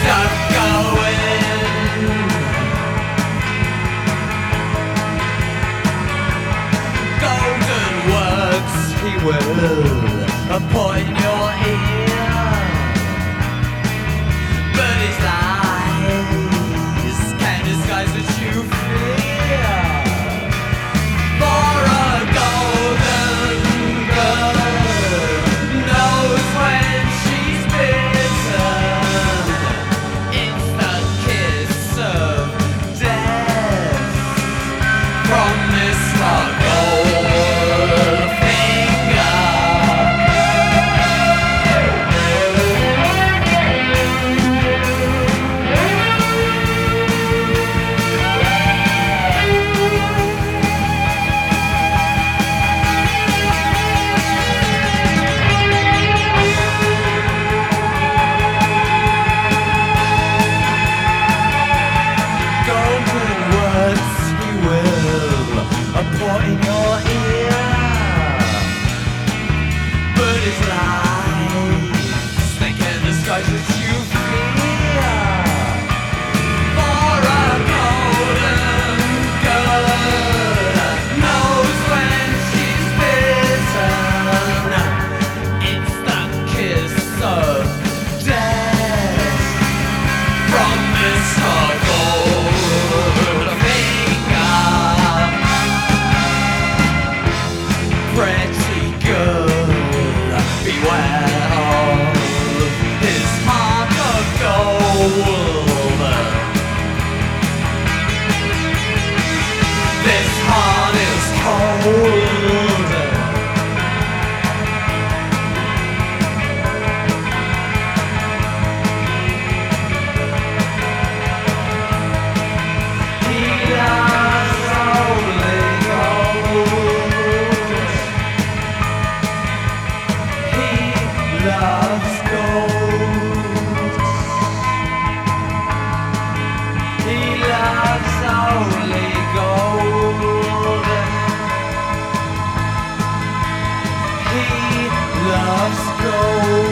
Don't go in. Golden words he will appoint your ear, but his eyes can't disguise what you fear. For a golden girl knows when she's bitten. It's the kiss of death from Mr. Goldfinger. Golden words he will appoint your ear, but his lies, they can disguise what you fear. For a golden girl knows when she's bitten. It's the kiss of death from Mr. Goldfinger. Pretty girl, beware of his heart of gold. This heart is cold. He loves only gold. He loves gold. He loves only gold. He loves gold.